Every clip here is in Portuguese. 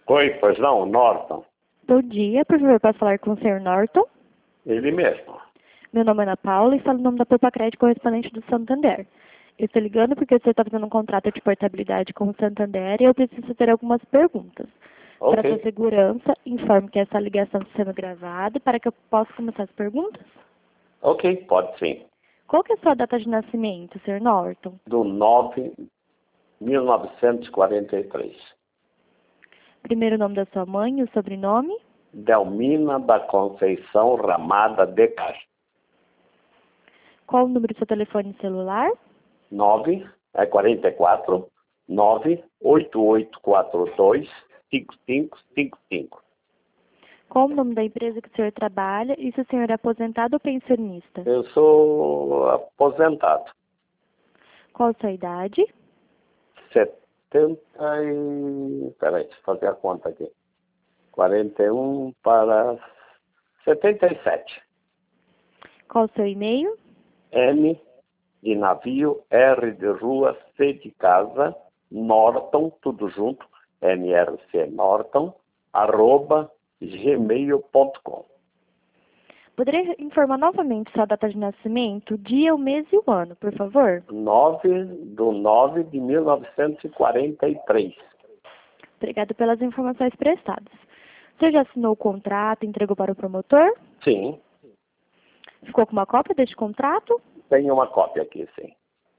Oi, pois não, Norton. Bom dia, por favor, posso falar com o senhor Norton? Ele mesmo. Meu nome é Ana Paula e falo em nome da Popacred correspondente do Santander. Eu estou ligando porque o senhor está fazendo um contrato de portabilidade com o Santander e eu preciso ter algumas perguntas. Para sua Ok. segurança, informe que essa ligação está sendo gravada para que eu possa começar as perguntas. Ok, pode sim. Qual que é a sua data de nascimento, senhor Norton? Do 9.1943. Primeiro nome da sua mãe e o sobrenome? Delmina da Conceição Ramada de Castro. Qual o número do seu telefone celular? 44 98842 5555. Qual o nome da empresa que o senhor trabalha e se o senhor é aposentado ou pensionista? Eu sou aposentado. Qual a sua idade? 70 e... Peraí, deixa eu fazer a conta aqui. 41 para 77. Qual o seu e-mail? N de navio, R de rua, C de casa, Norton, tudo junto, NRC Norton, @gmail.com. Poderia informar novamente sua data de nascimento, o dia, o mês e o ano, por favor? 9/9/1943. Obrigada pelas informações prestadas. Você já assinou o contrato, entregou para o promotor? Sim, Ficou com uma cópia deste contrato? tem uma cópia aqui, sim.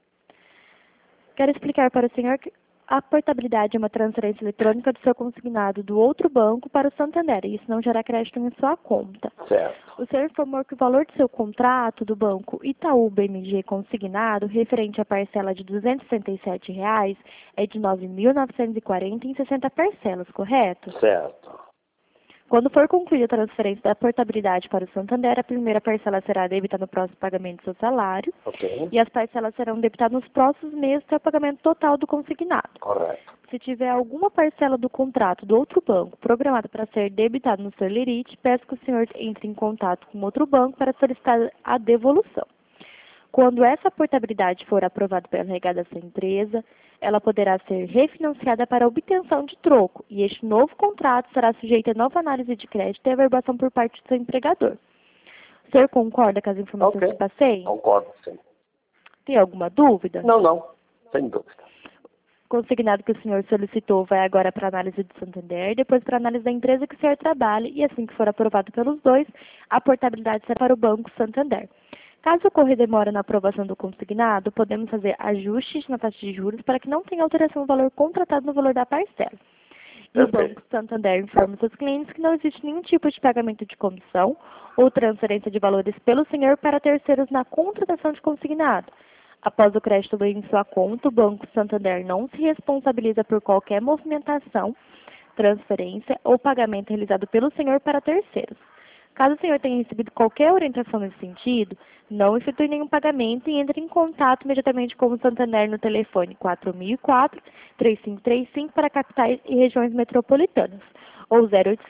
Quero explicar para o senhor que a portabilidade é uma transferência eletrônica do seu consignado do outro banco para o Santander, e isso não gera crédito em sua conta. Certo. O senhor informou que o valor do seu contrato do banco Itaú BMG consignado, referente à parcela de R$ 267,00, é de R$ 9.940 em 60 parcelas, correto? Certo. Quando for concluída a transferência da portabilidade para o Santander, a primeira parcela será debitada no próximo pagamento do seu salário, Ok. e as parcelas serão debitadas nos próximos meses até o pagamento total do consignado. Correto. Se tiver alguma parcela do contrato do outro banco programada para ser debitada no seu lerite, peço que o senhor entre em contato com outro banco para solicitar a devolução. Quando essa portabilidade for aprovada pela RH dessa empresa, ela poderá ser refinanciada para obtenção de troco, e este novo contrato será sujeito a nova análise de crédito e averbação por parte do seu empregador. O senhor concorda com as informações Ok. que passei? Concordo, sim. Tem alguma dúvida? Não, sem dúvida. O consignado que o senhor solicitou vai agora para a análise do Santander, depois para a análise da empresa que o senhor trabalha, e assim que for aprovado pelos dois, a portabilidade será para o Banco Santander. Caso ocorra demora na aprovação do consignado, podemos fazer ajustes na taxa de juros para que não tenha alteração no valor contratado no valor da parcela. E o Perfeito. Banco Santander informa seus clientes que não existe nenhum tipo de pagamento de comissão ou transferência de valores pelo senhor para terceiros na contratação de consignado. Após o crédito em sua conta, o Banco Santander não se responsabiliza por qualquer movimentação, transferência ou pagamento realizado pelo senhor para terceiros. Caso o senhor tenha recebido qualquer orientação nesse sentido, não efetue nenhum pagamento e entre em contato imediatamente com o Santander no telefone 4004-3535 para capitais e regiões metropolitanas, ou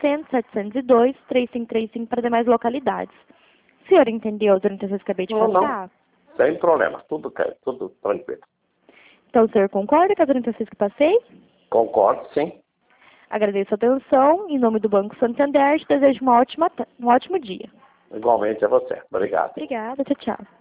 0800-702-3535 para demais localidades. O senhor entendeu as orientações que acabei de passar? Não. Sem problema. Tudo tranquilo. Então, o senhor concorda com as orientações que passei? Concordo, sim. Agradeço a atenção. Em nome do Banco Santander, te desejo um ótimo dia. Igualmente a você. Obrigado. Obrigada. Tchau, tchau.